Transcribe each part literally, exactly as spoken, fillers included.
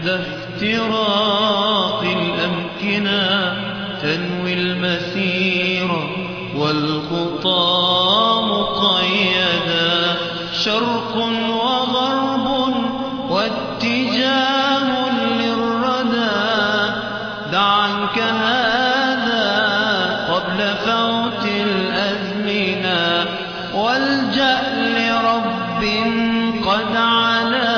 عند افتراق الأمكنة تنوي المسير والخطى مقيدا، شرق وغرب واتجاه للردى، دع عنك هذا قبل فوت الأزمنة، والجأ لرب قد علا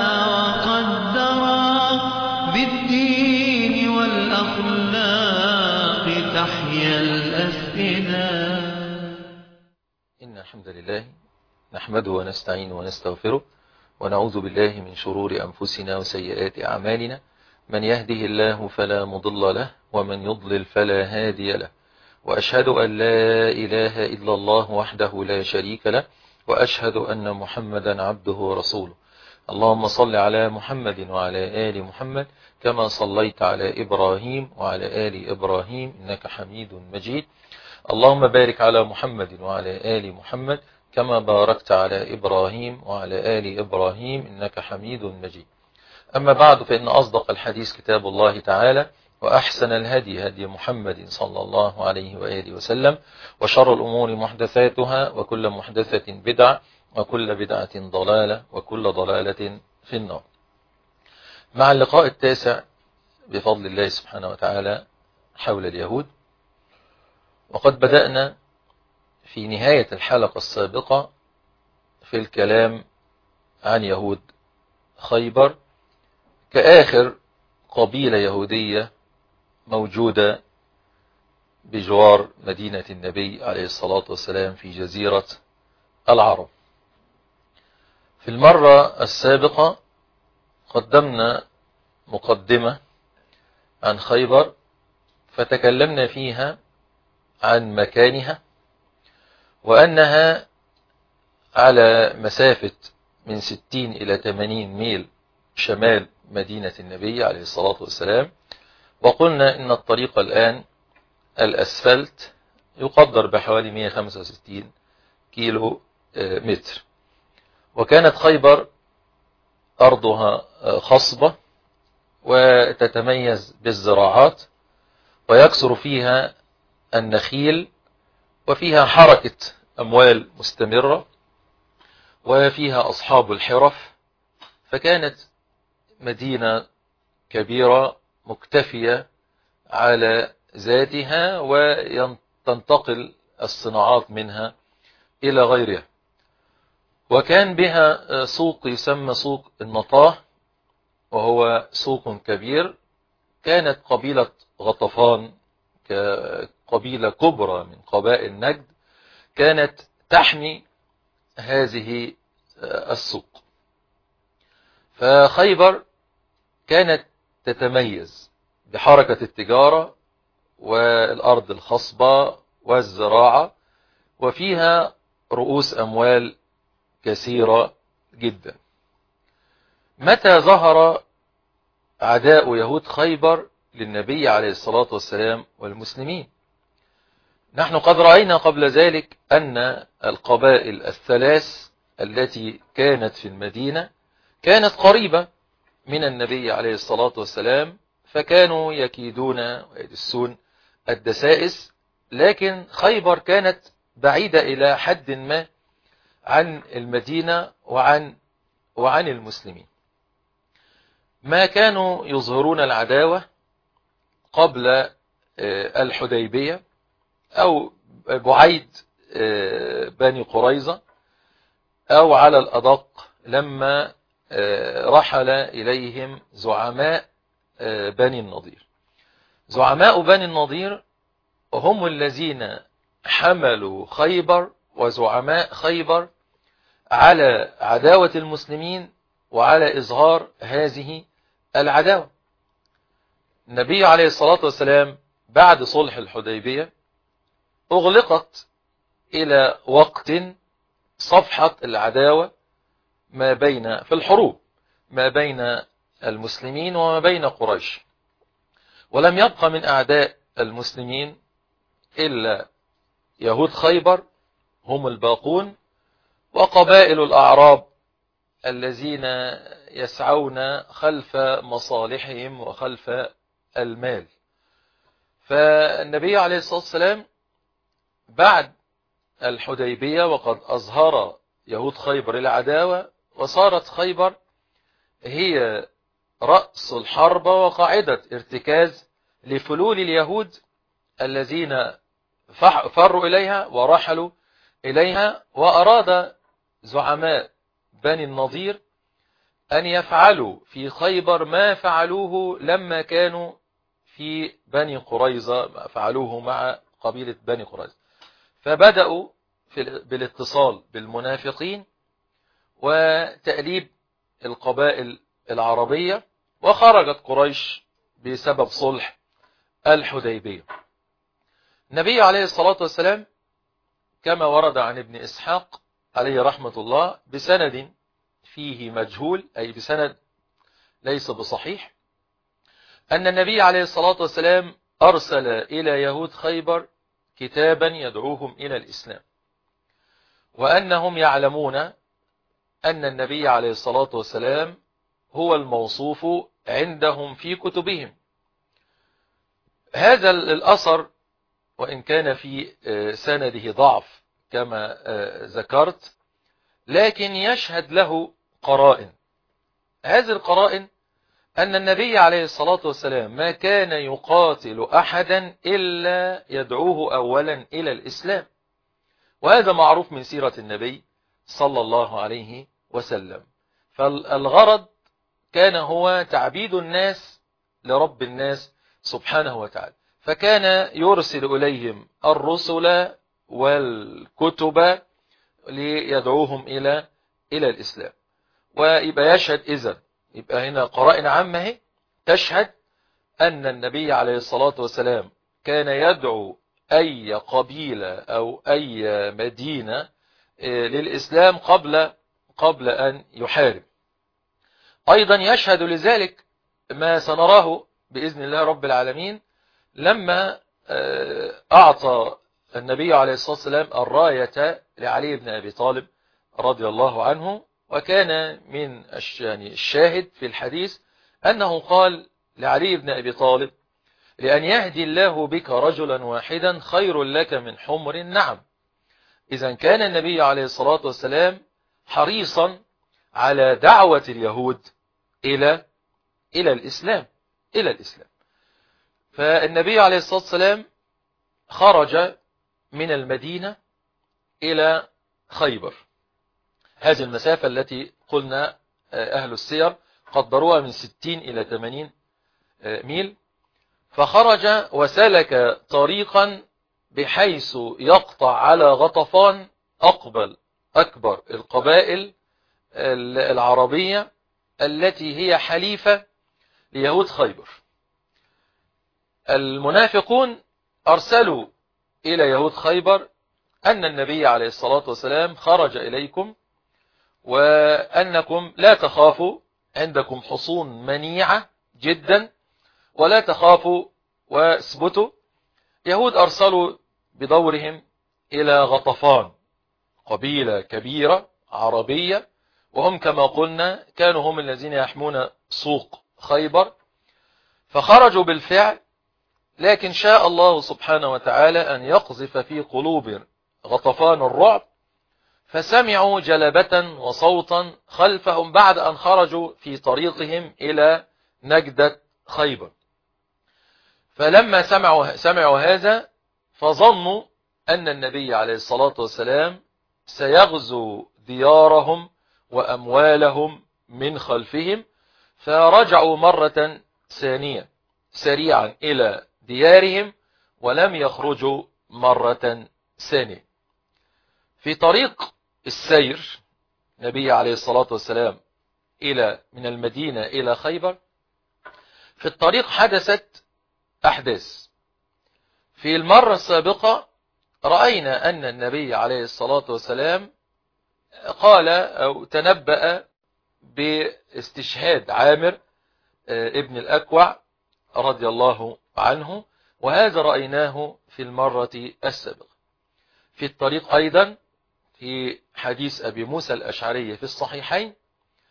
وقدر، بالدين والأخلاق تحيا الأفئدة. إن الحمد لله نحمده ونستعينه ونستغفره، ونعوذ بالله من شرور أنفسنا وسيئات أعمالنا، من يهده الله فلا مضل له، ومن يضلل فلا هادي له، وأشهد أن لا إله إلا الله وحده لا شريك له، وأشهد أن محمدا عبده ورسوله. اللهم صل على محمد وعلى آل محمد كما صليت على إبراهيم وعلى آل إبراهيم إنك حميد مجيد. اللهم بارك على محمد وعلى آل محمد كما باركت على إبراهيم وعلى آل إبراهيم إنك حميد مجيد. أما بعد، فإن أصدق الحديث كتاب الله تعالى، وأحسن الهدي هدي محمد صلى الله عليه وآله وسلم، وشر الأمور محدثاتها، وكل محدثة بدعة، وكل بدعة ضلالة، وكل ضلالة في النار. مع اللقاء التاسع بفضل الله سبحانه وتعالى حول اليهود، وقد بدأنا في نهاية الحلقة السابقة في الكلام عن يهود خيبر كآخر قبيلة يهودية موجودة بجوار مدينة النبي عليه الصلاة والسلام في جزيرة العرب. في المرة السابقة قدمنا مقدمة عن خيبر، فتكلمنا فيها عن مكانها، وأنها على مسافة من ستين إلى ثمانين ميل شمال مدينة النبي عليه الصلاة والسلام. وقلنا إن الطريق الآن الأسفلت يقدر بحوالي مئة وخمسة وستين كيلو متر. وكانت خيبر أرضها خصبة وتتميز بالزراعات، ويكثر فيها النخيل، وفيها حركة أموال مستمرة، وفيها أصحاب الحرف، فكانت مدينة كبيرة مكتفية على ذاتها، وتنتقل الصناعات منها إلى غيرها. وكان بها سوق يسمى سوق النطاه، وهو سوق كبير. كانت قبيلة غطفان كقبيلة كبرى من قبائل نجد كانت تحمي هذه السوق. فخيبر كانت تتميز بحركة التجارة والأرض الخصبة والزراعة، وفيها رؤوس أموال كثيرة جدا. متى ظهر عداء يهود خيبر للنبي عليه الصلاة والسلام والمسلمين؟ نحن قد رأينا قبل ذلك أن القبائل الثلاث التي كانت في المدينة كانت قريبة من النبي عليه الصلاة والسلام، فكانوا يكيدون ويدسون الدسائس، لكن خيبر كانت بعيدة إلى حد ما عن المدينة وعن وعن المسلمين. ما كانوا يظهرون العداوة قبل الحديبية أو بعيد بني قريظة، أو على الأدق لما رحل إليهم زعماء بني النضير. زعماء بني النضير هم الذين حملوا خيبر وزعماء خيبر على عداوة المسلمين وعلى إظهار هذه العداوة. النبي عليه الصلاة والسلام بعد صلح الحديبية أغلقت إلى وقت صفحة العداوة ما بين في الحروب ما بين المسلمين وما بين قريش، ولم يبقى من أعداء المسلمين إلا يهود خيبر هم الباقون، وقبائل الأعراب الذين يسعون خلف مصالحهم وخلف المال. فالنبي عليه الصلاة والسلام بعد الحديبية وقد أظهر يهود خيبر العداوة، وصارت خيبر هي رأس الحرب وقاعدة ارتكاز لفلول اليهود الذين فروا إليها ورحلوا إليها. وأراد زعماء بني النضير أن يفعلوا في خيبر ما فعلوه لما كانوا في بني قريظة، ما فعلوه مع قبيلة بني قريظة. فبدأوا بالاتصال بالمنافقين وتأليب القبائل العربية، وخرجت قريش بسبب صلح الحديبية. النبي عليه الصلاة والسلام كما ورد عن ابن إسحاق عليه رحمة الله بسند فيه مجهول، أي بسند ليس بصحيح، أن النبي عليه الصلاة والسلام أرسل إلى يهود خيبر كتابا يدعوهم إلى الإسلام، وأنهم يعلمون أن النبي عليه الصلاة والسلام هو الموصوف عندهم في كتبهم. هذا الأثر وإن كان في سنده ضعف كما ذكرت، لكن يشهد له قرائن. هذه القرائن أن النبي عليه الصلاة والسلام ما كان يقاتل أحدا إلا يدعوه أولا إلى الإسلام، وهذا معروف من سيرة النبي صلى الله عليه وسلم. فالغرض كان هو تعبيد الناس لرب الناس سبحانه وتعالى، فكان يرسل إليهم الرسل والكتب ليدعوهم إلى إلى الإسلام. ويبقى يشهد إذن، يبقى هنا قرائن عامة تشهد أن النبي عليه الصلاة والسلام كان يدعو أي قبيلة أو أي مدينة للإسلام قبل قبل أن يحارب. أيضا يشهد لذلك ما سنراه بإذن الله رب العالمين لما أعطى النبي عليه الصلاة والسلام الراية لعلي بن أبي طالب رضي الله عنه. وكان من الشاهد في الحديث أنه قال لعلي بن أبي طالب: لأن يهدي الله بك رجلا واحدا خير لك من حمر النعم. إذا كان النبي عليه الصلاة والسلام حريصا على دعوة اليهود إلى إلى الإسلام إلى الإسلام. فالنبي عليه الصلاة والسلام خرج من المدينة إلى خيبر، هذه المسافة التي قلنا أهل السير قدروها من ستين إلى ثمانين ميل. فخرج وسلك طريقا بحيث يقطع على غطفان أقبل أكبر القبائل العربية التي هي حليفة ليهود خيبر. المنافقون أرسلوا إلى يهود خيبر أن النبي عليه الصلاة والسلام خرج إليكم، وأنكم لا تخافوا، عندكم حصون منيعة جدا ولا تخافوا واثبتوا. يهود أرسلوا بدورهم إلى غطفان، قبيلة كبيرة عربية، وهم كما قلنا كانوا هم الذين يحمون سوق خيبر. فخرجوا بالفعل، لكن شاء الله سبحانه وتعالى أن يقذف في قلوب غطفان الرعب، فسمعوا جلبة وصوتا خلفهم بعد أن خرجوا في طريقهم إلى نجدة خيبر. فلما سمعوا, سمعوا هذا فظنوا أن النبي عليه الصلاة والسلام سيغزو ديارهم وأموالهم من خلفهم، فرجعوا مرة ثانية سريعا إلى ديارهم ولم يخرجوا مرة ثانية. في طريق السير النبي عليه الصلاة والسلام إلى من المدينة إلى خيبر، في الطريق حدثت أحداث. في المرة السابقة رأينا أن النبي عليه الصلاة والسلام قال أو تنبأ باستشهاد عامر ابن الأكوع رضي الله عنه، وهذا رأيناه في المرة السابقة. في الطريق أيضا في حديث أبي موسى الأشعري في الصحيحين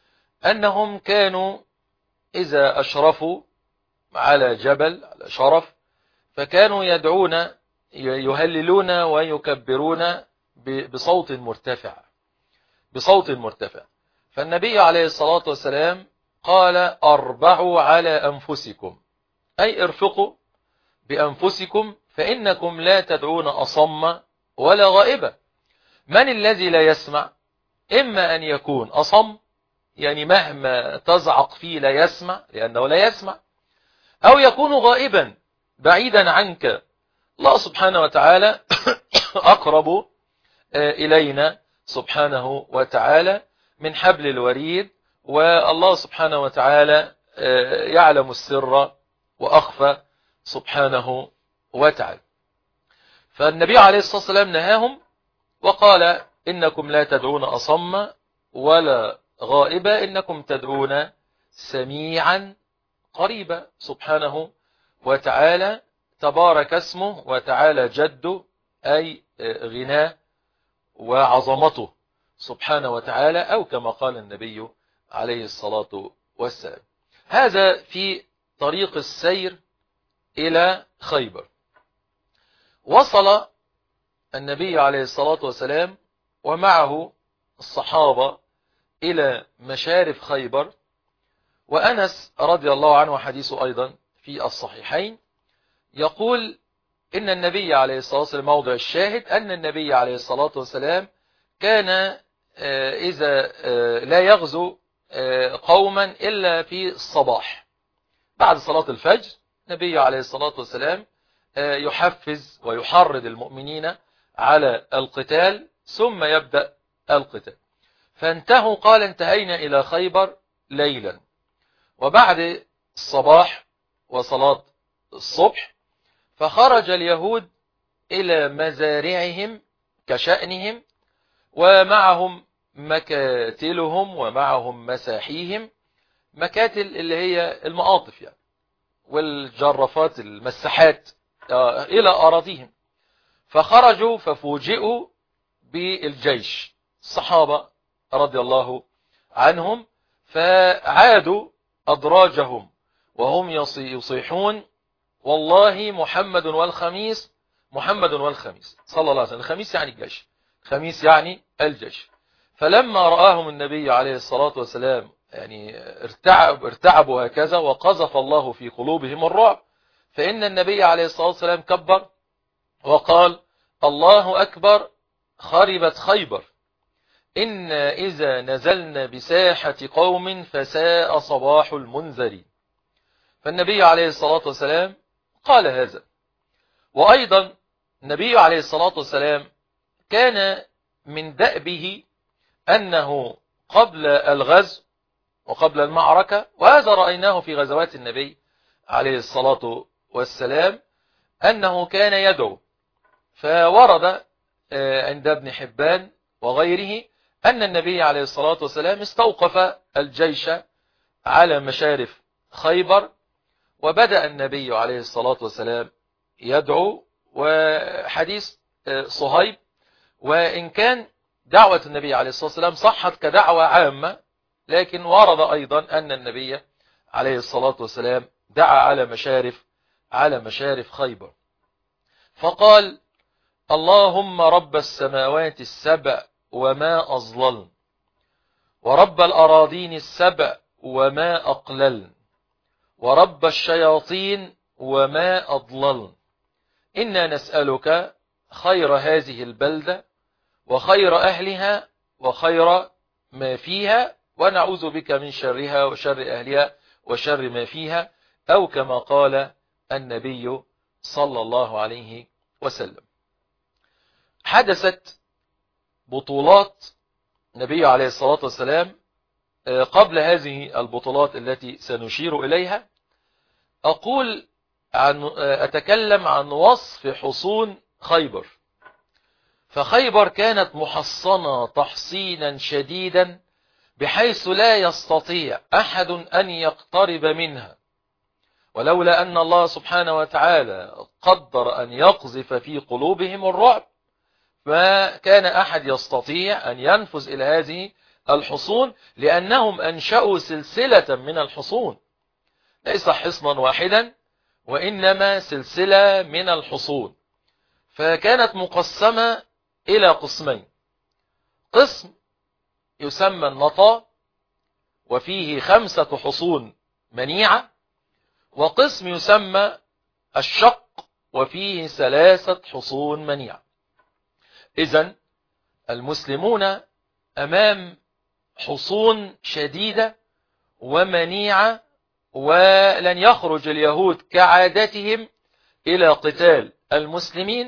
أنهم كانوا إذا أشرفوا على جبل على شرف فكانوا يدعون يهللون ويكبرون بصوت مرتفع بصوت مرتفع. فالنبي عليه الصلاة والسلام قال أربعوا على أنفسكم، أي ارفقوا بأنفسكم فإنكم لا تدعون أصم ولا غائبا. من الذي لا يسمع؟ إما أن يكون أصم، يعني مهما تزعق فيه لا يسمع لأنه لا يسمع، أو يكون غائبا بعيدا عنك. الله سبحانه وتعالى أقرب إلينا سبحانه وتعالى من حبل الوريد، والله سبحانه وتعالى يعلم السر وأخفى سبحانه وتعالى. فالنبي عليه الصلاة والسلام نهاهم وقال إنكم لا تدعون أصم ولا غائبا، إنكم تدعون سميعا قريبا سبحانه وتعالى، تبارك اسمه وتعالى جده، أي غناه وعظمته سبحانه وتعالى، أو كما قال النبي عليه الصلاة والسلام. هذا في طريق السير إلى خيبر. وصل النبي عليه الصلاة والسلام ومعه الصحابة إلى مشارف خيبر، وأنس رضي الله عنه حديثه أيضا في الصحيحين يقول إن النبي عليه الصلاة والسلام، موضع الشاهد أن النبي عليه الصلاة والسلام كان إذا لا يغزو قوما إلا في الصباح بعد صلاة الفجر، النبي عليه الصلاة والسلام يحفز ويحرض المؤمنين على القتال ثم يبدأ القتال. فانتهوا، قال انتهينا إلى خيبر ليلا، وبعد الصباح وصلاة الصبح فخرج اليهود إلى مزارعهم كشأنهم، ومعهم مكاتلهم ومعهم مساحيهم. مكاتل اللي هي المقاطف يعني، والجرافات المساحات إلى أراضيهم. فخرجوا ففوجئوا بالجيش الصحابة رضي الله عنهم، فعادوا أدراجهم وهم يصيحون والله محمد والخميس، محمد والخميس صلى الله عليه وسلم. الخميس يعني الجيش، خميس يعني الجيش. فلما رآهم النبي عليه الصلاة والسلام يعني ارتعب ارتعبوا هكذا، وقذف الله في قلوبهم الرعب. فإن النبي عليه الصلاة والسلام كبر وقال الله أكبر خربت خيبر، إن إذا نزلنا بساحة قوم فساء صباح المنذرين. فالنبي عليه الصلاة والسلام قال هذا. وأيضا النبي عليه الصلاة والسلام كان من دأبه أنه قبل الغزو وقبل المعركة، وهذا رأيناه في غزوات النبي عليه الصلاة والسلام، أنه كان يدعو. فورد عند ابن حبان وغيره أن النبي عليه الصلاة والسلام استوقف الجيش على مشارف خيبر، وبدأ النبي عليه الصلاة والسلام يدعو. وحديث صهيب، وإن كان دعوة النبي عليه الصلاة والسلام صحت كدعوة عامة، لكن ورد أيضا أن النبي عليه الصلاة والسلام دعا على مشارف على مشارف خيبر، فقال اللهم رب السماوات السبع وما أظللن، ورب الأراضين السبع وما أقللن، ورب الشياطين وما أضللن، إنا نسألك خير هذه البلدة وخير أهلها وخير ما فيها، ونعوذ بك من شرها وشر أهلها وشر ما فيها، أو كما قال النبي صلى الله عليه وسلم. حدثت بطولات النبي عليه الصلاة والسلام. قبل هذه البطولات التي سنشير إليها أقول عن أتكلم عن وصف حصون خيبر. فخيبر كانت محصنة تحصينا شديدا بحيث لا يستطيع أحد أن يقترب منها، ولولا أن الله سبحانه وتعالى قدر أن يقذف في قلوبهم الرعب ما كان أحد يستطيع أن ينفذ إلى هذه الحصون لأنهم أنشأوا سلسلة من الحصون، ليس حصنا واحدا وإنما سلسلة من الحصون، فكانت مقسمة إلى قسمين: قسم يسمى النطا وفيه خمسة حصون منيعة، وقسم يسمى الشق وفيه ثلاثة حصون منيعة. إذن المسلمون أمام حصون شديدة ومنيعة، ولن يخرج اليهود كعادتهم إلى قتال المسلمين،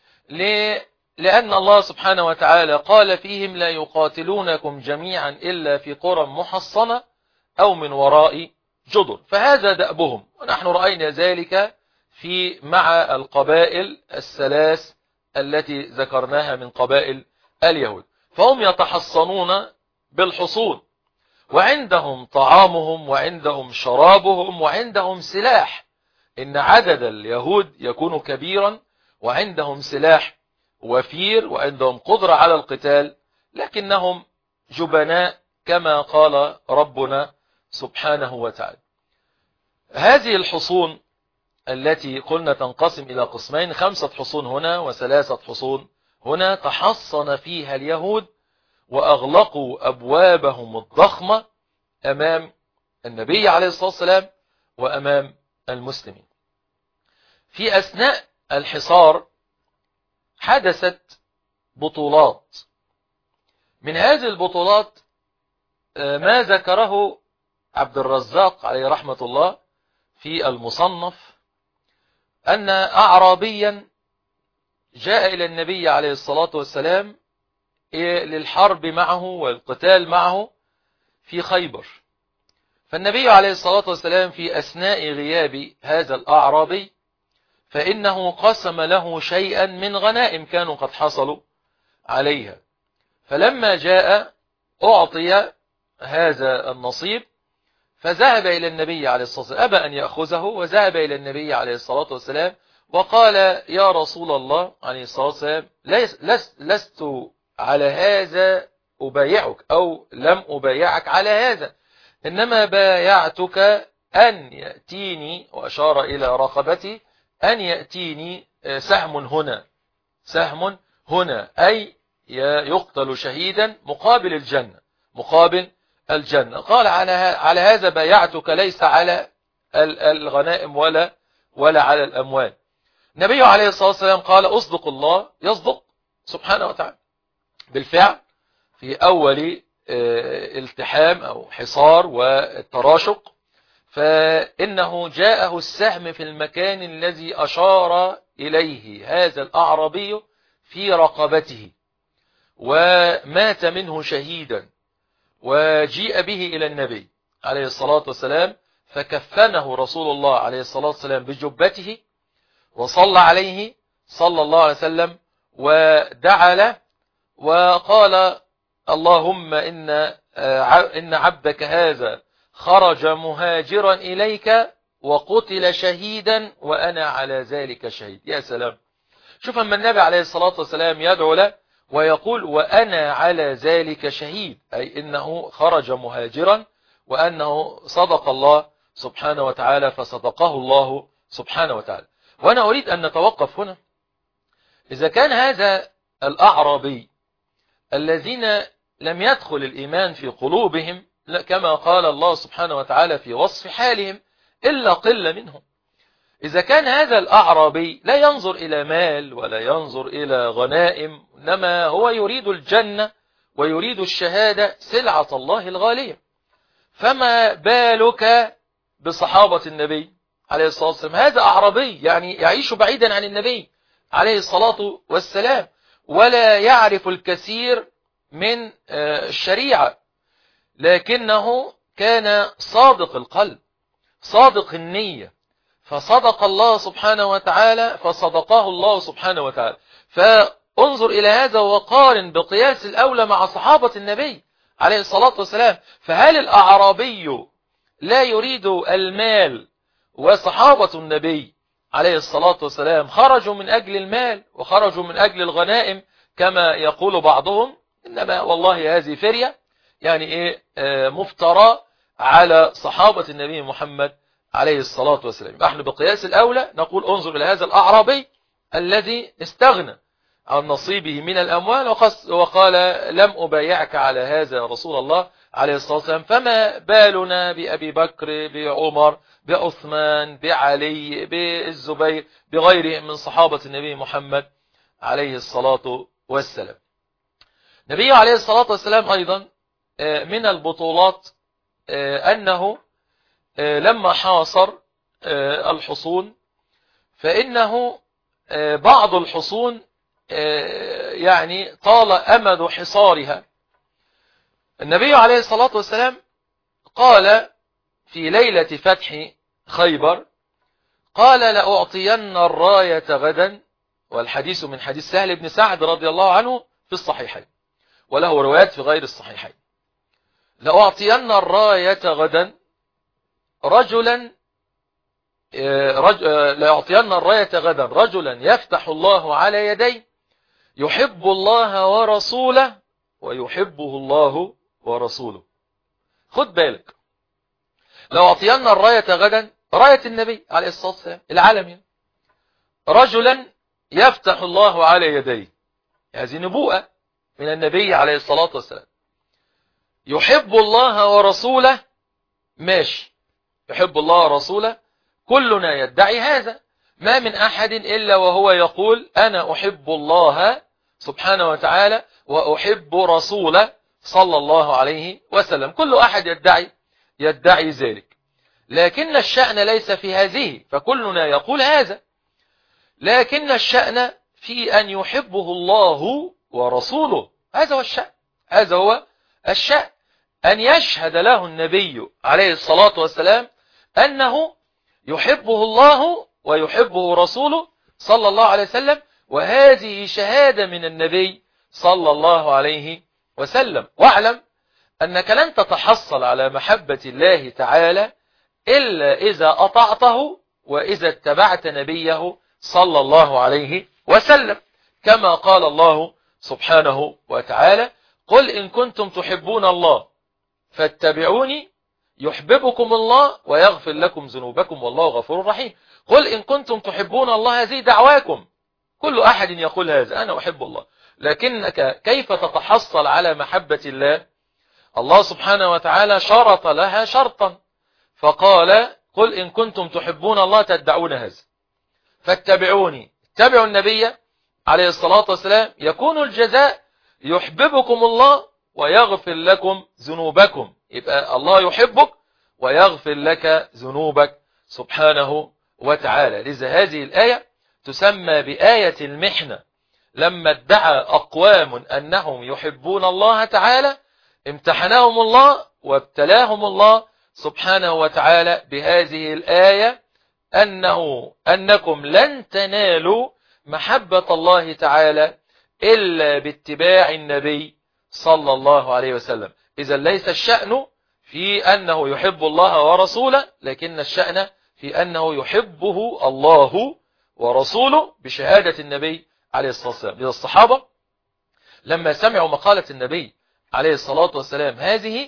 لأن الله سبحانه وتعالى قال فيهم: لا يقاتلونكم جميعا إلا في قرى محصنة أو من وراء جدر. فهذا دأبهم، ونحن رأينا ذلك في مع القبائل الثلاث التي ذكرناها من قبائل اليهود، فهم يتحصنون بالحصون، وعندهم طعامهم وعندهم شرابهم وعندهم سلاح. إن عدد اليهود يكون كبيرا وعندهم سلاح وفير وعندهم قدرة على القتال، لكنهم جبناء كما قال ربنا سبحانه وتعالى. هذه الحصون التي قلنا تنقسم إلى قسمين: خمسة حصون هنا وثلاثة حصون هنا، تحصن فيها اليهود وأغلقوا أبوابهم الضخمة أمام النبي عليه الصلاة والسلام وأمام المسلمين. في أثناء الحصار حدثت بطولات. من هذه البطولات ما ذكره عبد الرزاق عليه رحمة الله في المصنف، أن أعرابيا جاء إلى النبي عليه الصلاة والسلام للحرب معه والقتال معه في خيبر، فالنبي عليه الصلاة والسلام في أثناء غياب هذا الأعرابي فإنه قسم له شيئا من غنائم كانوا قد حصلوا عليها، فلما جاء أعطي هذا النصيب فذهب إلى النبي عليه الصلاة والسلام، أبى أن يأخذه، وذهب إلى النبي عليه الصلاة والسلام وقال: يا رسول الله عليه الصلاة والسلام، لست على هذا أبايعك، أو لم أبايعك على هذا، إنما بايعتك أن يأتيني، وأشار إلى رقبتي، أن يأتيني سهم هنا، سهم هنا، أي يقتل شهيدا مقابل الجنة، مقابل الجنة. قال: على هذا بايعتك، ليس على الغنائم ولا ولا على الأموال. النبي عليه الصلاة والسلام قال: أصدق الله يصدق سبحانه وتعالى. بالفعل في أول التحام أو حصار والتراشق فإنه جاءه السهم في المكان الذي أشار إليه هذا الأعرابي في رقبته، ومات منه شهيدا، وجيء به إلى النبي عليه الصلاة والسلام فكفنه رسول الله عليه الصلاة والسلام بجبته وصلى عليه صلى الله عليه وسلم ودعا له وقال: اللهم إن إن عبدك هذا خرج مهاجرا إليك وقتل شهيدا وأنا على ذلك شهيد. يا سلام، شوف أما النبي عليه الصلاة والسلام يدعو له ويقول: وأنا على ذلك شهيد، أي إنه خرج مهاجرا وأنه صدق الله سبحانه وتعالى فصدقه الله سبحانه وتعالى. وأنا أريد أن نتوقف هنا. إذا كان هذا الأعرابي الذين لم يدخل الإيمان في قلوبهم كما قال الله سبحانه وتعالى في وصف حالهم إلا قلة منهم، إذا كان هذا الأعرابي لا ينظر إلى مال ولا ينظر إلى غنائم، إنما هو يريد الجنة ويريد الشهادة سلعة الله الغالية، فما بالك بصحابة النبي عليه الصلاة والسلام؟ هذا أعرابي يعني يعيش بعيدا عن النبي عليه الصلاة والسلام ولا يعرف الكثير من الشريعة، لكنه كان صادق القلب صادق النية، فصدق الله سبحانه وتعالى فصدقه الله سبحانه وتعالى. فانظر إلى هذا وقارن بقياس الأولى مع صحابة النبي عليه الصلاة والسلام. فهل الأعرابي لا يريد المال وصحابة النبي عليه الصلاة والسلام خرجوا من أجل المال وخرجوا من أجل الغنائم كما يقول بعضهم؟ إنما والله هذه فرية يعني إيه مفترى على صحابة النبي محمد عليه الصلاة والسلام. نحن بقياس الأولى نقول انظر إلى هذا الأعرابي الذي استغنى عن نصيبه من الأموال وقال لم أبايعك على هذا يا رسول الله عليه الصلاة والسلام، فما بالنا بأبي بكر بعمر بعثمان بعلي بالزبير بغيرهم من صحابة النبي محمد عليه الصلاة والسلام. النبي عليه الصلاة والسلام أيضا من البطولات أنه لما حاصر الحصون فإنه بعض الحصون يعني طال أمد حصارها. النبي عليه الصلاة والسلام قال في ليلة فتح خيبر قال لأعطين الراية غدا، والحديث من حديث سهل بن سعد رضي الله عنه في الصحيحين وله روايات في غير الصحيحين. لأعطين الراية غدا رجلا رج... لأعطين الراية غدا رجلا يفتح الله على يديه يحب الله ورسوله ويحبه الله ورسوله. خد بالك، لو أعطينا الراية غدا راية النبي عليه الصلاة والسلام العالمي رجلا يفتح الله على يديه، هذه نبوءة من النبي عليه الصلاة والسلام. يحب الله ورسوله، ماشي، يحب الله ورسوله كلنا يدعي هذا، ما من أحد إلا وهو يقول أنا أحب الله سبحانه وتعالى وأحب رسوله صلى الله عليه وسلم، كل أحد يدعي يدعي ذلك. لكن الشأن ليس في هذه، فكلنا يقول هذا، لكن الشأن في أن يحبه الله ورسوله، هذا هو الشأن، هذا هو الشأن، أن يشهد له النبي عليه الصلاة والسلام أنه يحبه الله ويحبه رسوله صلى الله عليه وسلم، وهذه شهادة من النبي صلى الله عليه وسلم. واعلم أنك لن تتحصل على محبة الله تعالى إلا إذا أطعته وإذا اتبعت نبيه صلى الله عليه وسلم، كما قال الله سبحانه وتعالى قل إن كنتم تحبون الله فاتبعوني يحببكم الله ويغفر لكم ذنوبكم والله غفور رحيم. قل إن كنتم تحبون الله، هذه دعواكم، كل أحد يقول هذا أنا أحب الله، لكنك كيف تتحصل على محبة الله؟ الله سبحانه وتعالى شرط لها شرطا فقال قل إن كنتم تحبون الله تدعون هذا فاتبعوني، اتبعوا النبي عليه الصلاة والسلام يكون الجزاء يحببكم الله ويغفر لكم ذنوبكم، يبقى الله يحبك ويغفر لك ذنوبك سبحانه وتعالى. لذا هذه الآية تسمى بآية المحنة، لما ادعى أقوام أنهم يحبون الله تعالى امتحناهم الله وابتلاهم الله سبحانه وتعالى بهذه الآية أنه أنكم لن تنالوا محبة الله تعالى إلا باتباع النبي صلى الله عليه وسلم. إذا ليس الشأن في أنه يحب الله ورسوله، لكن الشأن في أنه يحبه الله ورسوله بشهادة النبي عليه الصلاة والسلام. إذا الصحابة لما سمعوا مقالة النبي عليه الصلاة والسلام هذه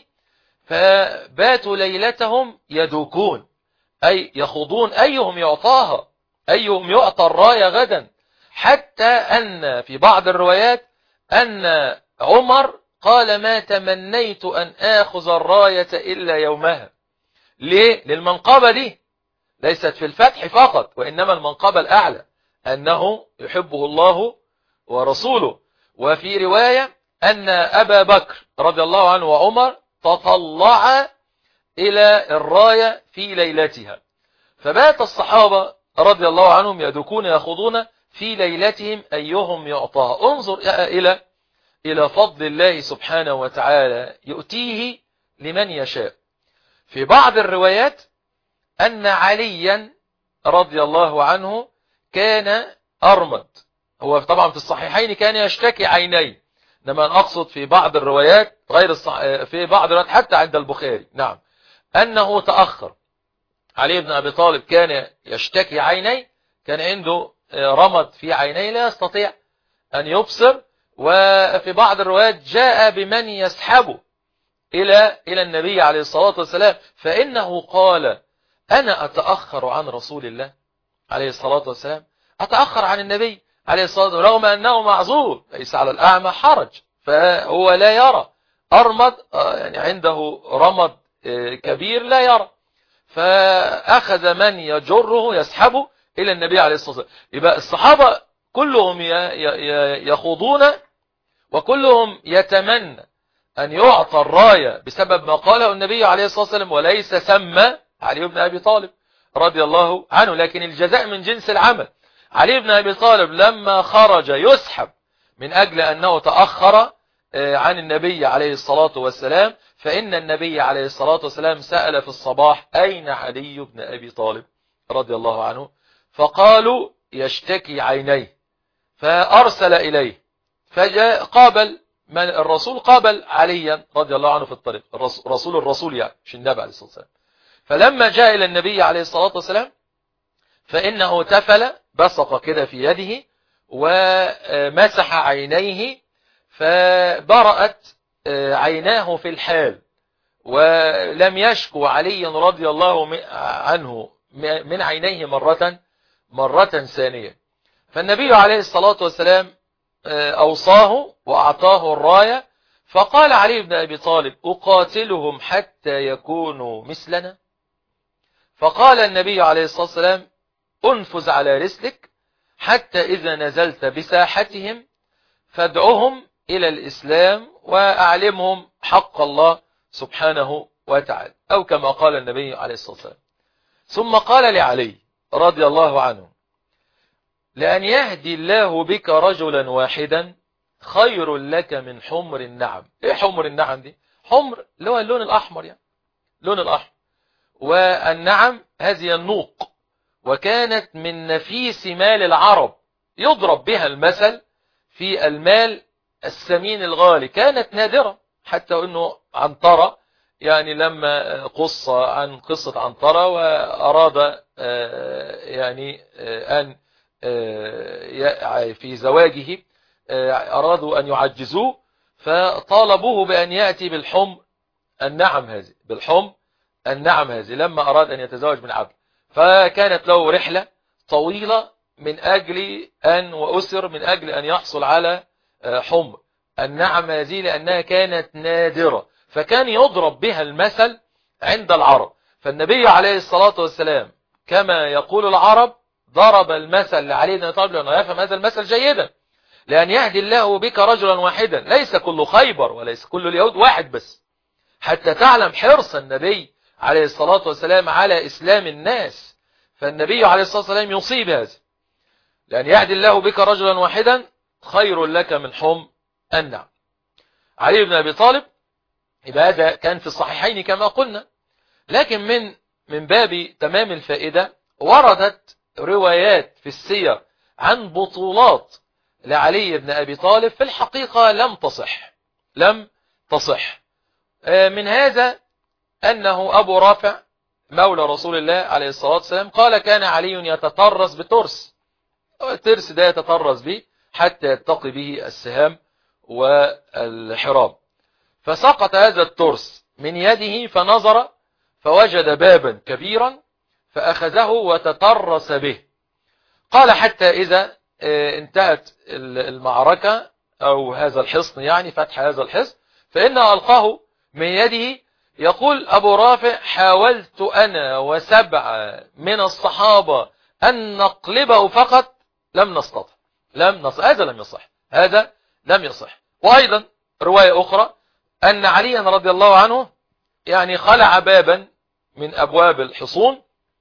فباتوا ليلتهم يدوكون، أي يخوضون أيهم يعطاها، أيهم يعطى الراية غدا، حتى أن في بعض الروايات أن عمر قال ما تمنيت أن آخذ الراية إلا يومها. ليه؟ للمنقبة دي ليست في الفتح فقط، وإنما المنقبة الأعلى أنه يحبه الله ورسوله. وفي رواية أن أبا بكر رضي الله عنه وعمر تطلع إلى الراية في ليلتها، فبات الصحابة رضي الله عنهم يدكون يخوضون في ليلتهم أيهم يعطاها. انظر إلى إلى فضل الله سبحانه وتعالى يؤتيه لمن يشاء. في بعض الروايات أن عليا رضي الله عنه كان أرمد، هو طبعا في الصحيحين كان يشتكي عينيه، إنما أقصد في بعض الروايات غير الصح... في بعض الروايات حتى عند البخاري نعم أنه تأخر. علي بن أبي طالب كان يشتكي عينيه، كان عنده رمد في عينيه لا يستطيع أن يبصر، وفي بعض الروايات جاء بمن يسحبه إلى إلى النبي عليه الصلاة والسلام، فإنه قال أنا أتأخر عن رسول الله عليه الصلاة والسلام، أتأخر عن النبي عليه الصلاة والسلام رغم أنه معذور، ليس على الأعمى حرج، فهو لا يرى، أرمد يعني عنده رمد كبير لا يرى، فأخذ من يجره يسحبه إلى النبي عليه الصلاة والسلام. يبقى الصحابة كلهم يخوضون وكلهم يتمنى أن يعطى الراية بسبب ما قاله النبي عليه الصلاة والسلام، وليس سمى علي بن أبي طالب رضي الله عنه، لكن الجزاء من جنس العمل. علي بن أبي طالب لما خرج يسحب من أجل أنه تأخر عن النبي عليه الصلاة والسلام، فإن النبي عليه الصلاة والسلام سأل في الصباح أين علي بن أبي طالب رضي الله عنه، فقالوا يشتكي عينيه، فأرسل إليه، فجاء قابل من الرسول، قابل عليا رضي الله عنه في الطريق، رسول الرسول يعني مش النبي عليه الصلاة والسلام. فلما جاء إلى النبي عليه الصلاة والسلام فإنه تفل بصق كده في يده ومسح عينيه، فبرأت عيناه في الحال، ولم يشكو علي رضي الله عنه من عينيه مرة مرة ثانية. فالنبي عليه الصلاة والسلام أوصاه وأعطاه الراية، فقال علي بن أبي طالب أقاتلهم حتى يكونوا مثلنا؟ فقال النبي عليه الصلاة والسلام أنفذ على رسلك حتى إذا نزلت بساحتهم فادعهم إلى الإسلام وأعلمهم حق الله سبحانه وتعالى، أو كما قال النبي عليه الصلاة والسلام. ثم قال لعلي رضي الله عنه لأن يهدي الله بك رجلا واحدا خير لك من حمر النعم. إيه حمر النعم دي؟ حمر اللي هو اللون الأحمر، يعني لون الأحمر، والنعم هذه النوق، وكانت من نفيس مال العرب يضرب بها المثل في المال الثمين الغالي، كانت نادرة، حتى أنه عنترة يعني لما قص عن قصة عنترة وأراد يعني أن في زواجه أرادوا أن يعجزوه، فطالبوه بأن يأتي بالحم النعم هذه بالحم النعم هذه لما أراد أن يتزوج من عبد. فكانت له رحلة طويلة من أجل أن وأسر من أجل أن يحصل على حمر النعم هذه، لأنها كانت نادرة، فكان يضرب بها المثل عند العرب. فالنبي عليه الصلاة والسلام كما يقول العرب ضرب المثل لعلي بن أبي طالب لأنه يفهم هذا المثل جيدا، لأن يهدي الله بك رجلا واحدا، ليس كل خيبر وليس كل اليهود واحد بس، حتى تعلم حرص النبي عليه الصلاة والسلام على إسلام الناس. فالنبي عليه الصلاة والسلام يصيب هذا، لأن يهدي الله بك رجلا واحدا خير لك من حم النعم. علي بن أبي طالب يبقى هذا كان في الصحيحين كما قلنا، لكن من من باب تمام الفائدة وردت روايات في السير عن بطولات لعلي بن أبي طالب في الحقيقة لم تصح لم تصح من هذا أنه أبو رافع مولى رسول الله عليه الصلاة والسلام قال كان علي يتطرس بترس، الترس ده يتطرس به حتى يتقي به السهام والحراب، فسقط هذا الترس من يده فنظر فوجد بابا كبيرا فأخذه وتطرس به. قال حتى إذا انتهت المعركة أو هذا الحصن، يعني فتح هذا الحصن، فإنه ألقاه من يده. يقول أبو رافع حاولت أنا وسبعة من الصحابة أن نقلبه فقط لم نستطع لم نستطع هذا لم يصح هذا لم يصح. وأيضا رواية أخرى أن عليا رضي الله عنه يعني خلع بابا من أبواب الحصون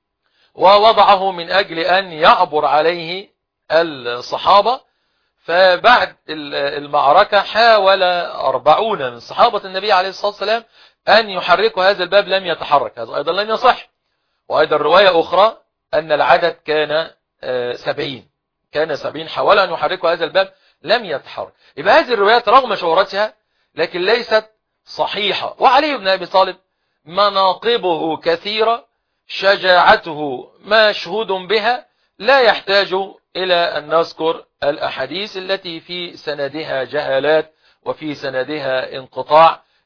ووضعه من أجل أن يعبر عليه الصحابة، فبعد المعركة حاول أربعون من صحابة النبي عليه الصلاة والسلام أن يحركوا هذا الباب لم يتحرك، هذا أيضا لم يصح. وأيضا رواية أخرى أن العدد كان سبعين كان سبعين حاول أن يحركوا هذا الباب لم يتحرك. يبقى هذه الروايات رغم شهرتها لكن ليست صحيحة. وعلي بن أبي طالب مناقبه كثيرة، شجاعته مشهود بها، لا يحتاج إلى أن نذكر الأحاديث التي في سندها جهالات وفي سندها انقطاع،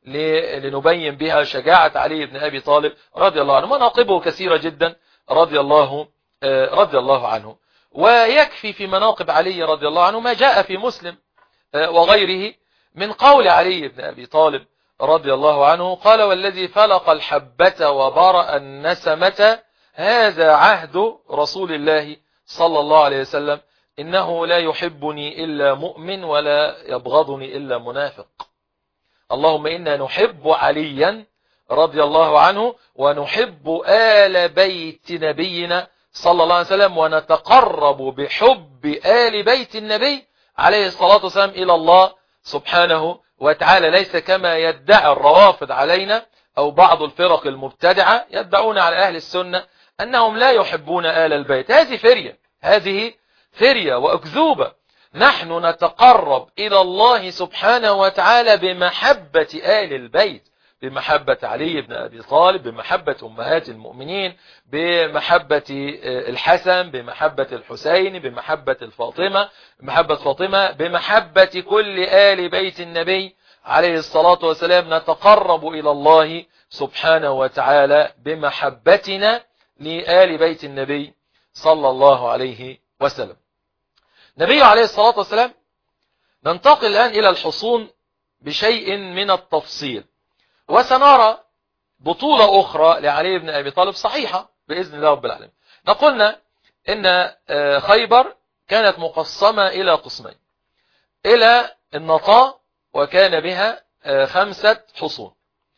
لنبين بها شجاعة علي بن أبي طالب رضي الله عنه. مناقبه كثيرة جدا رضي الله رضي الله عنه. ويكفي في مناقب علي رضي الله عنه ما جاء في مسلم وغيره من قول علي بن أبي طالب رضي الله عنه قال: والذي فلق الحبة وبرأ النسمة هذا عهد رسول الله صلى الله عليه وسلم، إنه لا يحبني إلا مؤمن ولا يبغضني إلا منافق. اللهم إنا نحب عليا رضي الله عنه ونحب آل بيت نبينا صلى الله عليه وسلم، ونتقرب بحب آل بيت النبي عليه الصلاة والسلام إلى الله سبحانه وتعالى، ليس كما يدعي الروافض علينا أو بعض الفرق المبتدعة يدعون على أهل السنة أنهم لا يحبون آل البيت. هذه فرية، هذه فرية وأكذوبة. نحن نتقرب إلى الله سبحانه وتعالى بمحبة آل البيت، بمحبة علي بن أبي طالب، بمحبة أمهات المؤمنين، بمحبة الحسن، بمحبة الحسين، بمحبة الفاطمة بمحبة فاطمة بمحبة كل آل بيت النبي عليه الصلاة والسلام. نتقرب إلى الله سبحانه وتعالى بمحبتنا لآل بيت النبي صلى الله عليه وسلم. النبي عليه الصلاة والسلام. ننتقل الآن إلى الحصون بشيء من التفصيل، وسنرى بطولة أخرى لعلي بن أبي طالب صحيحة بإذن الله رب العالمين. نقولنا إن خيبر كانت مقسمة إلى قسمين، إلى النطاء، وكان بها خمسة حصون.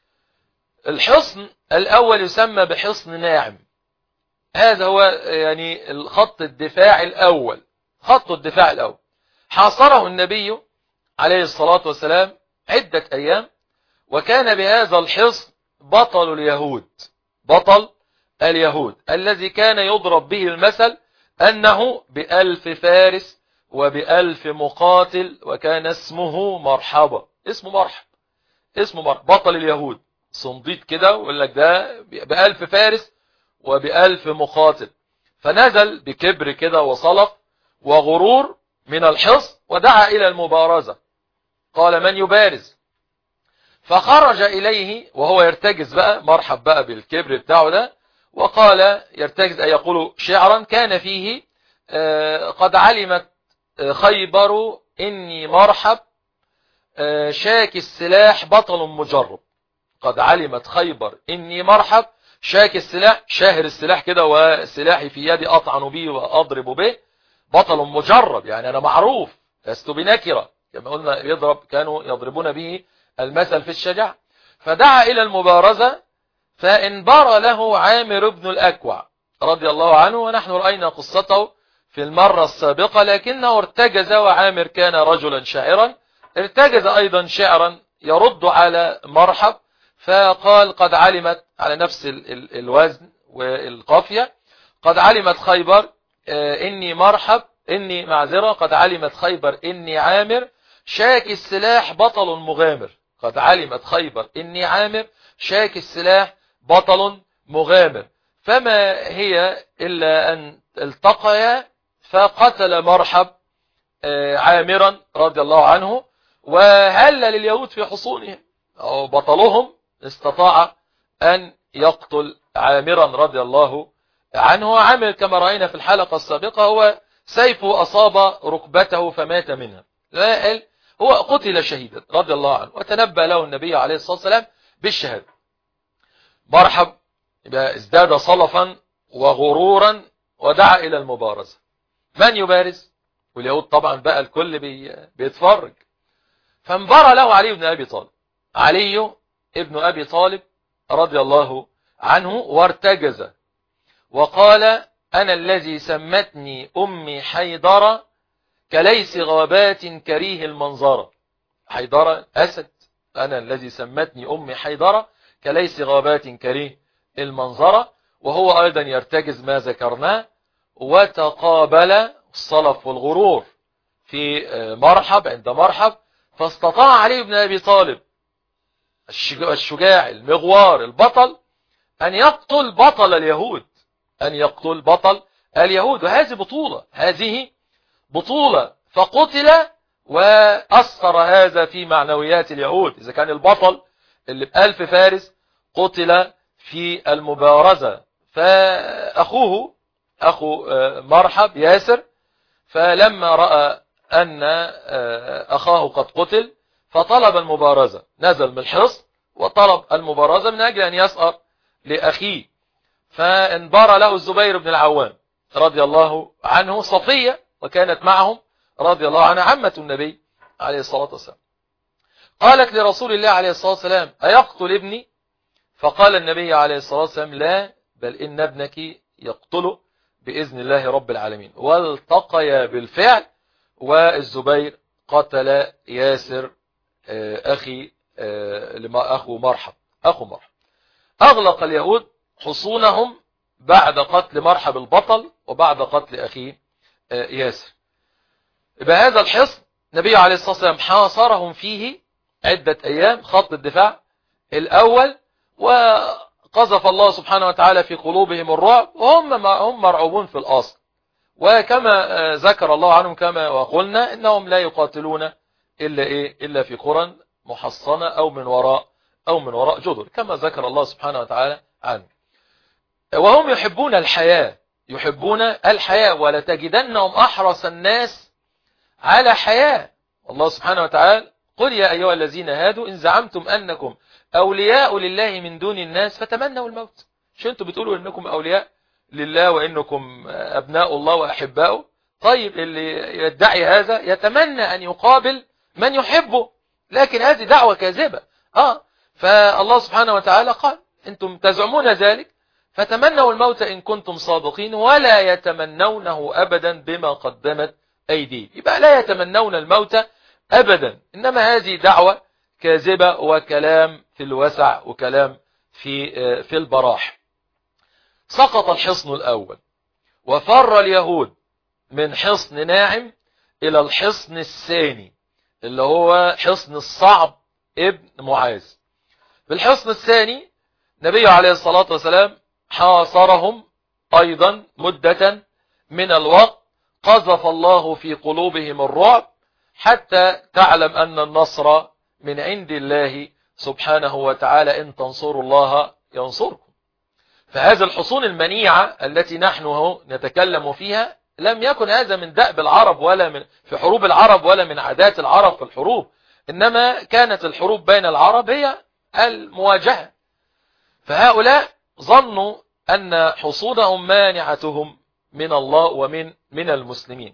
الحصن الأول يسمى بحصن ناعم، هذا هو يعني الخط الدفاع الأول، خط الدفاع الأول حاصره النبي عليه الصلاة والسلام عدة أيام، وكان بهذا الحصن بطل اليهود، بطل اليهود الذي كان يضرب به المثل أنه بألف فارس وبألف مقاتل، وكان اسمه مرحبا، اسمه مرحب، اسمه مرحب، بطل اليهود، صنديد كده ويقول لك ده بألف فارس وبألف مقاتل. فنزل بكبر كده وصلف وغرور من الحصن ودعا إلى المبارزة، قال: من يبارز؟ فخرج إليه وهو يرتجز بقى، مرحب بقى بالكبر بتاعه ده، وقال يرتجز أي يقول شعرا كان فيه: آه قد علمت خيبر إني مرحب آه شاكي السلاح بطل مجرب. قد علمت خيبر إني مرحب شاكي السلاح، شاهر السلاح كده، وسلاحي في يدي أطعن به وأضرب به، بطل مجرب، يعني أنا معروف لست بنكرة، كما قلنا يضرب كانوا يضربون به المثل في الشجاعة. فدعا إلى المبارزة، فانبرى له عامر بن الأكوع رضي الله عنه، ونحن رأينا قصته في المرة السابقة، لكنه ارتجز، وعامر كان رجلا شاعرا، ارتجز أيضا شعرا يرد على مرحب، فقال: قد علمت، على نفس ال ال الوزن والقافية، قد علمت خيبر إني مرحب، إني معذرة، قد علمت خيبر إني عامر شاكي السلاح بطل مغامر. قد علمت خيبر إني عامر شاكي السلاح بطل مغامر. فما هي إلا أن التقيا فقتل مرحب عامرا رضي الله عنه، وهل لليهود في حصونهم أو بطلهم استطاع أن يقتل عامرا رضي الله عنه. عامر كما رأينا في الحلقة السابقة هو سيفه أصاب ركبته فمات منها، هو قتل شهيدا رضي الله عنه، وتنبأ له النبي عليه الصلاة والسلام بالشهادة. مرحب ازداد صلفا وغرورا ودعا إلى المبارزة. من يبارز؟ واليهود طبعا بقى الكل بي بيتفرج. فانبرى له علي بن أبي طالب، علي ابن أبي طالب رضي الله عنه، وارتجز وقال: أنا الذي سمتني أمي حيدرة كليس غابات كريه المنظرة. حيدرة أسد، أنا الذي سمتني أمي حيدرة كليس غابات كريه المنظرة. وهو أيضا يرتجز ما ذكرناه، وتقابل الصلف والغرور في مرحب، عند مرحب، فاستطاع علي بن أبي طالب الشجاع المغوار البطل أن يقتل بطل اليهود، أن يقتل بطل اليهود. وهذه بطولة، هذه بطولة. فقتل وأثر هذا في معنويات اليهود. إذا كان البطل اللي بألف فارس قتل في المبارزة. فأخوه أخو مرحب ياسر فلما رأى أن أخاه قد قتل فطلب المبارزة، نزل من الحصن وطلب المبارزة من أجل أن يسأر لأخيه. فانبار له الزبير بن العوام رضي الله عنه صفية، وكانت معهم رضي الله عنها عمة النبي عليه الصلاة والسلام. قالت لرسول الله عليه الصلاة والسلام أيقتل ابني؟ فقال النبي عليه الصلاة والسلام لا، بل إن ابنك يقتله بإذن الله رب العالمين. والتقيا بالفعل، والزبير قتل ياسر أخي لما أخو مرحب أخو مرحب. أغلق اليهود حصونهم بعد قتل مرحب البطل وبعد قتل أخيه ياسر. بهذا الحصن النبي عليه الصلاة والسلام حاصرهم فيه عدة أيام، خط الدفاع الأول، وقذف الله سبحانه وتعالى في قلوبهم الرعب، وهم هم مرعوبون في الأصل. وكما ذكر الله عنهم كما وقلنا إنهم لا يقاتلون إلا إيه إلا في قرى محصنة أو من وراء أو من وراء جدر، كما ذكر الله سبحانه وتعالى عنه. وهم يحبون الحياة يحبون الحياة ولتجدنهم أحرص الناس على حياة. الله سبحانه وتعالى قل يا أيها الذين هادوا إن زعمتم أنكم أولياء لله من دون الناس فتمنوا الموت. مش أنتوا بتقولوا إنكم أولياء لله وإنكم أبناء الله وأحباؤه؟ طيب اللي يدعي هذا يتمنى أن يقابل من يحبه، لكن هذه دعوة كاذبة. آه فالله سبحانه وتعالى قال أنتم تزعمون ذلك فتمنوا الموت إن كنتم صادقين ولا يتمنونه أبدا بما قدمت أيديهم. يبقى لا يتمنون الموت أبدا، إنما هذه دعوة كاذبة وكلام في الوسع وكلام في في البراح. سقط الحصن الأول وفر اليهود من حصن ناعم إلى الحصن الثاني اللي هو حصن الصعب ابن معاذ. في الحصن الثاني النبي عليه الصلاة والسلام حاصرهم أيضا مدة من الوقت، قذف الله في قلوبهم الرعب حتى تعلم أن النصر من عند الله سبحانه وتعالى، إن تنصروا الله ينصركم. فهذه الحصون المنيعة التي نحن نتكلم فيها لم يكن هذا من دأب العرب ولا من في حروب العرب ولا من عادات العرب في الحروب، إنما كانت الحروب بين العرب هي المواجهة. فهؤلاء ظنوا أن حصونهم مانعتهم من الله ومن من المسلمين.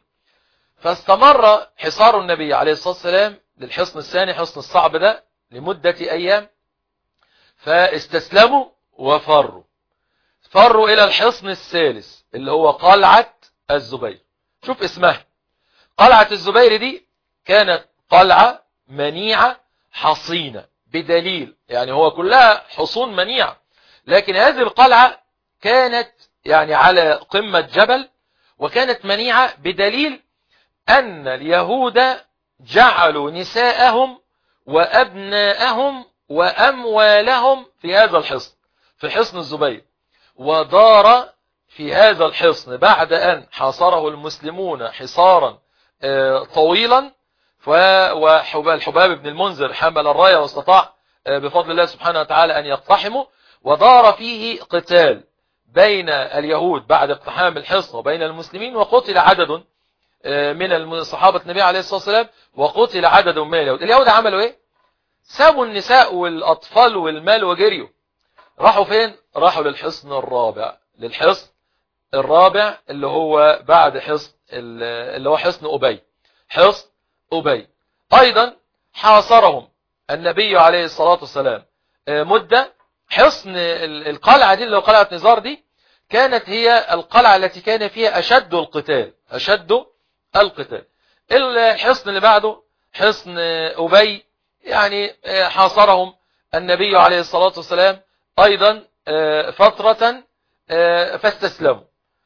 فاستمر حصار النبي عليه الصلاة والسلام للحصن الثاني حصن الصعب ده لمدة أيام، فاستسلموا وفروا فروا إلى الحصن الثالث اللي هو قلعة الزبير. شوف اسمها قلعة الزبير، دي كانت قلعة منيعة حصينة بدليل، يعني هو كلها حصون منيعة، لكن هذه القلعة كانت يعني على قمة جبل وكانت منيعة بدليل أن اليهود جعلوا نساءهم وأبناءهم وأموالهم في هذا الحصن في حصن الزبير. ودار في هذا الحصن بعد أن حاصره المسلمون حصارا طويلا، والحباب بن المنذر حمل الراية واستطاع بفضل الله سبحانه وتعالى أن يقتحموا، ودار فيه قتال بين اليهود بعد اقتحام الحصن وبين المسلمين، وقتل عدد من صحابة النبي عليه الصلاة والسلام وقتل عدد من اليهود. اليهود عملوا ايه؟ سابوا النساء والأطفال والمال وجريوا. راحوا فين؟ راحوا للحصن الرابع للحصن الرابع اللي هو بعد حصن اللي هو حصن أبي حصن أبي. أيضا حاصرهم النبي عليه الصلاة والسلام مدة. حصن القلعة دي اللي هو قلعة نزار دي كانت هي القلعة التي كان فيها أشد القتال أشد القتال. الحصن اللي بعده حصن أبي يعني حاصرهم النبي عليه الصلاة والسلام أيضا فترة فاستسلموا،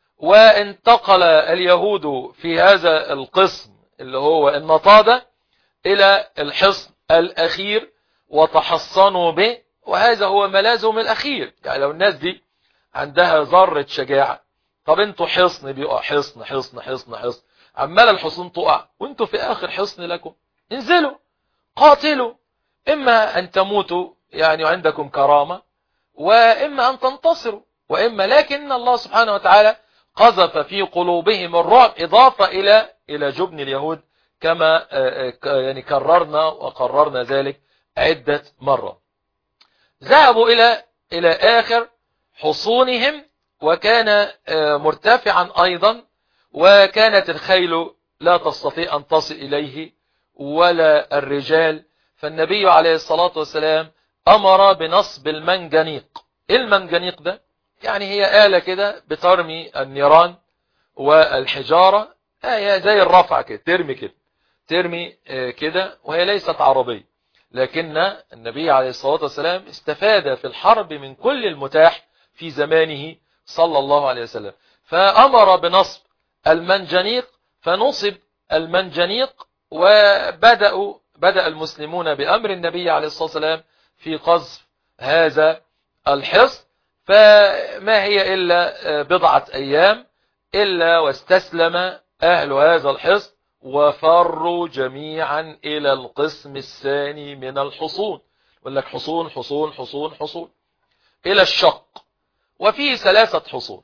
وانتقل اليهود في هذا القسم اللي هو النطادة إلى الحصن الأخير وتحصنوا به، وهذا هو ملاذهم الأخير. يعني لو الناس دي عندها ذرة شجاعة، طب انتوا حصن بيقع حصن حصن حصن حصن عمال الحصون تقع وانتوا في آخر حصن لكم، انزلوا قاتلوا، إما أن تموتوا يعني عندكم كرامة، وإما أن تنتصروا وإما، لكن الله سبحانه وتعالى قذف في قلوبهم الرعب إضافة إلى إلى جبن اليهود، كما يعني كررنا وقررنا ذلك عدة مرات. ذهبوا إلى إلى آخر حصونهم، وكان مرتفعا أيضا، وكانت الخيل لا تستطيع أن تصل إليه ولا الرجال، فالنبي عليه الصلاة والسلام أمر بنصب المنجنيق. المنجنيق ده يعني هي آلة كده بترمي النيران والحجارة، هي زي الرفع كده، ترمي كده ترمي كده، وهي ليست عربية، لكن النبي عليه الصلاة والسلام استفاد في الحرب من كل المتاح في زمانه صلى الله عليه وسلم، فأمر بنصب المنجنيق، فنصب المنجنيق، وبدأوا بدأ المسلمون بأمر النبي عليه الصلاة والسلام في قذف هذا الحصن، فما هي إلا بضعة أيام إلا واستسلم أهل هذا الحصن وفروا جميعا إلى القسم الثاني من الحصون. يقول لك حصون حصون حصون حصون إلى الشق، وفيه ثلاثة حصون،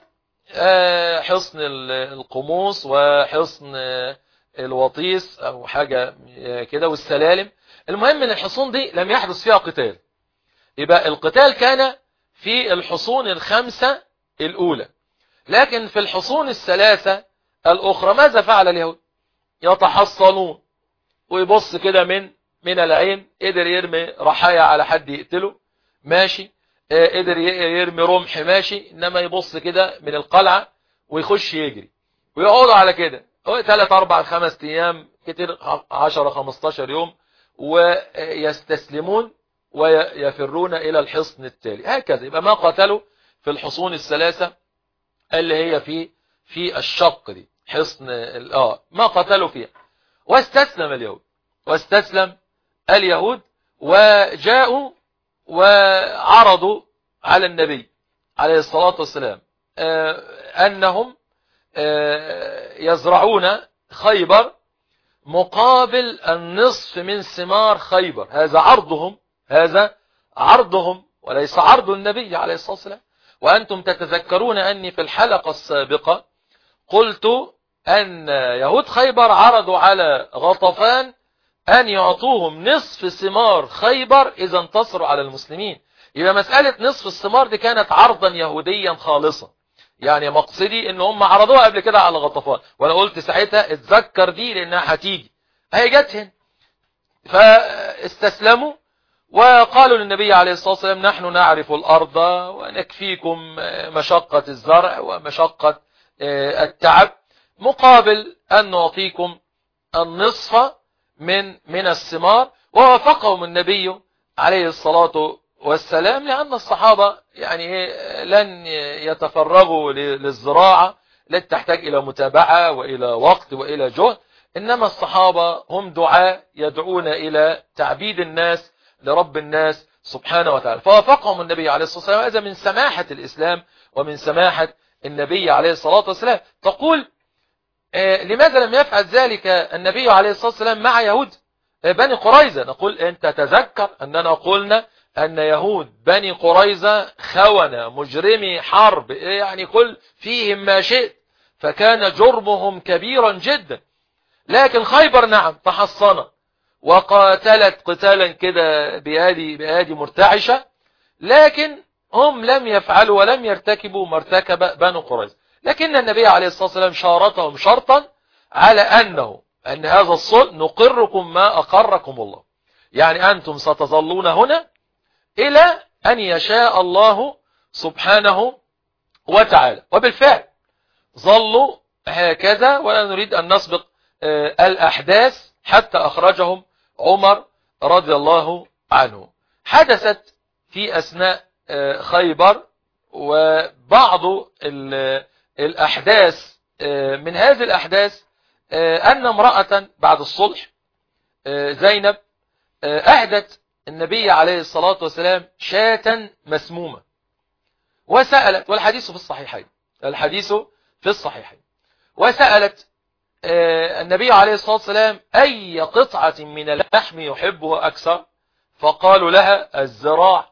حصن القموس وحصن الوطيس أو حاجة كده والسلالم. المهم ان الحصون دي لم يحدث فيها قتال، يبقى القتال كان في الحصون الخمسة الأولى، لكن في الحصون الثلاثة الأخرى ماذا فعل اليهود؟ يتحصنون، ويبص كده من من العين، قدر يرمي رحايا على حد يقتله ماشي، قدر يرمي رمح ماشي، إنما يبص كده من القلعة ويخش يجري، ويقعدوا على كده ثلاث أربع خمس أيام كتير، عشرة خمستاشر يوم، ويستسلمون ويفرون إلى الحصن التالي. هكذا يبقى ما قتلوا في الحصون الثلاثة اللي هي في في الشق دي، حصن اه ما قتلوا فيها، واستسلم اليهود واستسلم اليهود وجاءوا وعرضوا على النبي عليه الصلاة والسلام آه أنهم آه يزرعون خيبر مقابل النصف من ثمار خيبر. هذا عرضهم، هذا عرضهم وليس عرض النبي عليه الصلاة والسلام. وأنتم تتذكرون أني في الحلقة السابقة قلت أن يهود خيبر عرضوا على غطفان أن يعطوهم نصف ثمار خيبر إذا انتصروا على المسلمين. يبقى مسألة نصف الثمار دي كانت عرضا يهوديا خالصا، يعني مقصدي ان هم عرضوها قبل كده على غطفان، وانا قلت ساعتها اتذكر دي لانها هتيجي، هي جت هنا. فاستسلموا وقالوا للنبي عليه الصلاة والسلام نحن نعرف الأرض ونكفيكم مشقة الزرع ومشقة التعب مقابل أن نعطيكم النصف من من الثمار. ووافقهم النبي عليه الصلاة والسلام، لأن الصحابة يعني لن يتفرغوا للزراعة، لن تحتاج إلى متابعة وإلى وقت وإلى جهد، إنما الصحابة هم دعاء يدعون إلى تعبيد الناس لرب الناس سبحانه وتعالى. فوافقهم النبي عليه الصلاة والسلام. هذا من سماحة الإسلام ومن سماحة النبي عليه الصلاة والسلام. تقول آه لماذا لم يفعل ذلك النبي عليه الصلاة والسلام مع يهود آه بني قريظة؟ نقول أنت تذكر أننا قلنا أن يهود بني قريظة خونة مجرمي حرب، يعني كل فيهم ما شئت، فكان جرمهم كبيرا جدا. لكن خيبر نعم تحصن وقاتلت قتالا كده بأيدي بأيدي مرتعشة، لكن هم لم يفعلوا ولم يرتكبوا ما ارتكب بنو قريظة. لكن النبي عليه الصلاة والسلام شارطهم شرطا على أنه أن هذا الصلح نقركم ما أقركم الله، يعني أنتم ستظلون هنا إلى أن يشاء الله سبحانه وتعالى. وبالفعل ظلوا هكذا، ولا نريد أن نسبق الأحداث حتى أخرجهم عمر رضي الله عنه. حدثت في أثناء خيبر وبعض الأحداث، من هذه الأحداث أن امرأة بعد الصلح زينب أهدت النبي عليه الصلاة والسلام شاة مسمومة، وسألت، والحديث في الصحيحين، الحديث في الصحيحين وسألت النبي عليه الصلاة والسلام أي قطعة من اللحم يحبه أكثر، فقالوا لها الذراع،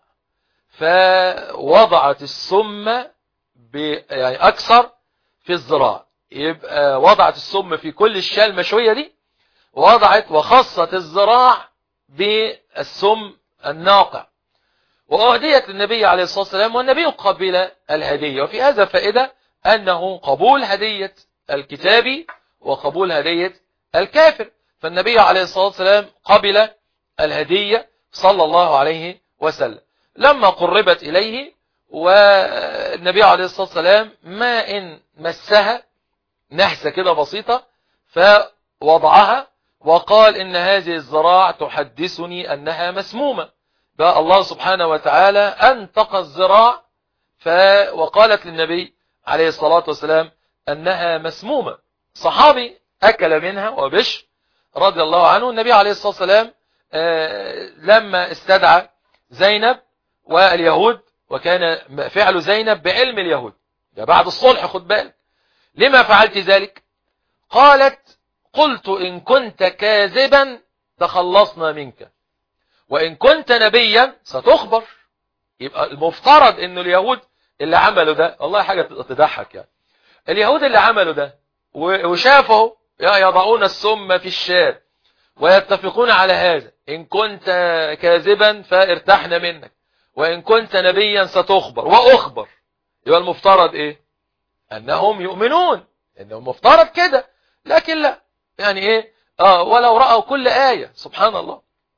فوضعت السم يعني أكثر في الذراع، يبقى وضعت السم في كل الشاة المشوية دي، ووضعت وخصت الذراع بالسم الناقع، وأهديت للنبي عليه الصلاة والسلام، والنبي قبل الهدية. وفي هذا فائدة أنه قبول هدية الكتابي وقبول هدية الكافر، فالنبي عليه الصلاة والسلام قبل الهدية صلى الله عليه وسلم. لما قربت إليه والنبي عليه الصلاة والسلام ما إن مسها نحسة كده بسيطة، فوضعها وقال إن هذه الذراع تحدثني أنها مسمومة، بقى الله سبحانه وتعالى أنطق الذراع وقالت للنبي عليه الصلاة والسلام أنها مسمومة. صحابي أكل منها وبشر رضي الله عنه، النبي عليه الصلاة والسلام لما استدعى زينب واليهود، وكان فعل زينب بعلم اليهود بعد الصلح، خد بالك، لما فعلت ذلك؟ قالت قلت إن كنت كاذبا تخلصنا منك، وإن كنت نبيا ستخبر. يبقى المفترض إنه اليهود اللي عملوا ده، والله حاجة تضحك يعني، اليهود اللي عملوا ده وشافوا يضعون السم في الشاة ويتفقون على هذا، إن كنت كاذبا فارتحنا منك، وإن كنت نبيا ستخبر وأخبر، يبقى المفترض إيه؟ أنهم يؤمنون، إنه المفترض كده، لكن لا، يعني إيه؟ آه ولو رأوا كل آية، سبحان الله.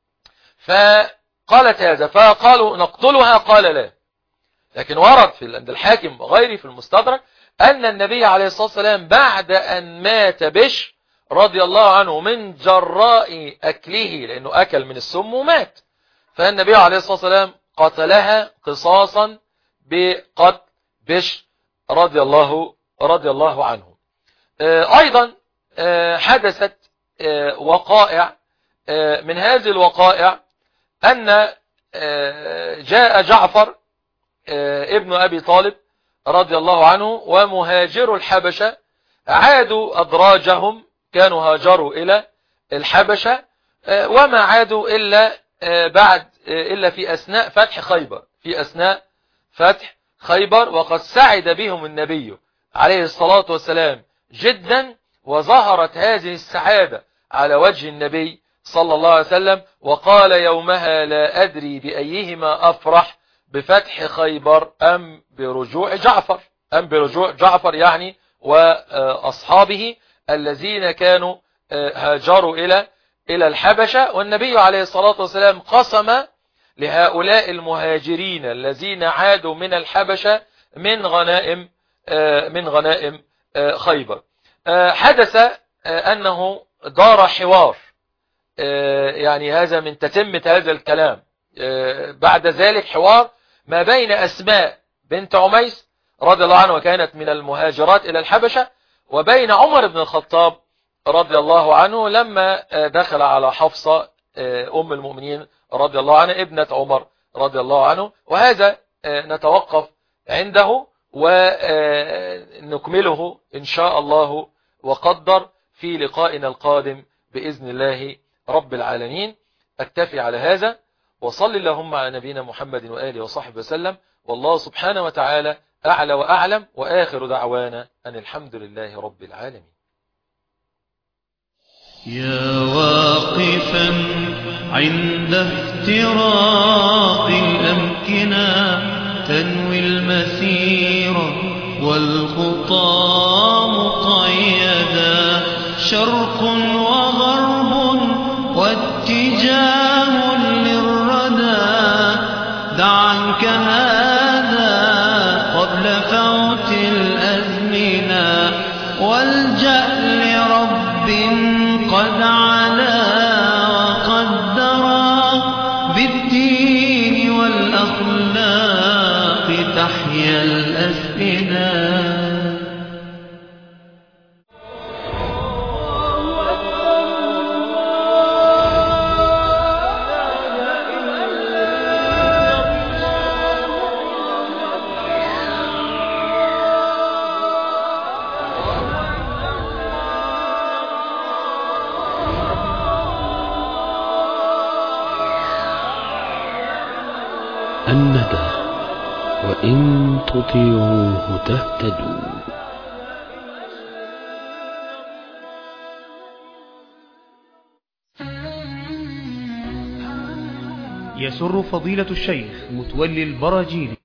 فقالت هذا، فقالوا نقتلها، قال لا. لكن ورد في عند الحاكم وغيره في المستدرك أن النبي عليه الصلاة والسلام بعد أن مات بشر رضي الله عنه من جراء أكله، لأنه أكل من السم ومات، فالنبي عليه الصلاة والسلام قتلها قصاصا بقتل بشر رضي الله رضي الله عنه. أيضا حدثت وقائع، من هذه الوقائع أن جاء جعفر ابن أبي طالب رضي الله عنه ومهاجر الحبشة، عادوا أدراجهم، كانوا هاجروا إلى الحبشة، وما عادوا إلا بعد إلا في أثناء فتح خيبر، في أثناء فتح خيبر، وقد سعد بهم النبي عليه الصلاة والسلام جدا، وظهرت هذه السعادة على وجه النبي صلى الله عليه وسلم، وقال يومها لا أدري بأيهما أفرح، بفتح خيبر أم برجوع جعفر، أم برجوع جعفر يعني وأصحابه الذين كانوا هاجروا إلى إلى الحبشة. والنبي عليه الصلاة والسلام قسم لهؤلاء المهاجرين الذين عادوا من الحبشة من غنائم من غنائم خيبر. حدث أنه دار حوار، يعني هذا من تتمة هذا الكلام، بعد ذلك حوار ما بين أسماء بنت عميس رضي الله عنها وكانت من المهاجرات إلى الحبشة، وبين عمر بن الخطاب رضي الله عنه لما دخل على حفصة أم المؤمنين رضي الله عنها ابنة عمر رضي الله عنه. وهذا نتوقف عنده ونكمله إن شاء الله وقدر في لقائنا القادم بإذن الله رب العالمين. أكتفي على هذا، وصل اللهم على نبينا محمد وآله وصحبه وسلم، والله سبحانه وتعالى أعلى وأعلم، وآخر دعوانا أن الحمد لله رب العالمين. يا واقفا عند افتراق الأمكنة، تنوي المسير والخطى مقيدا، شرق وغرب واتجاه للردى، دع عنك هذا قبل فوت الأزمنة، والجأ لرب قد علا وقدرا، بالدين والأخلاق تحيا الأفئدة. وإن تطيعوه تهتدوا. يسر فضيلة الشيخ متولي البراجيلي